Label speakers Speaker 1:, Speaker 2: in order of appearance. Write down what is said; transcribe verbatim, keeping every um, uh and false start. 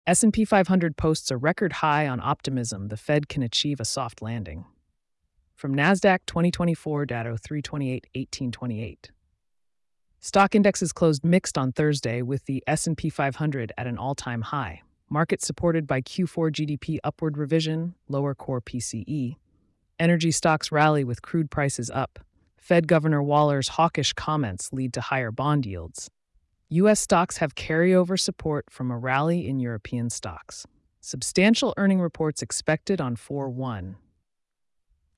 Speaker 1: S and P five hundred posts a record high on optimism the Fed can achieve a soft landing. From NASDAQ twenty twenty-four data three twenty-eight eighteen twenty-eight. Stock indexes closed mixed on Thursday with the S and P five hundred at an all-time high. Market supported by Q four G D P upward revision, lower core P C E. Energy stocks rally with crude prices up. Fed Governor Waller's hawkish comments lead to higher bond yields. U S stocks have carryover support from a rally in European stocks. Substantial earning reports expected on four one.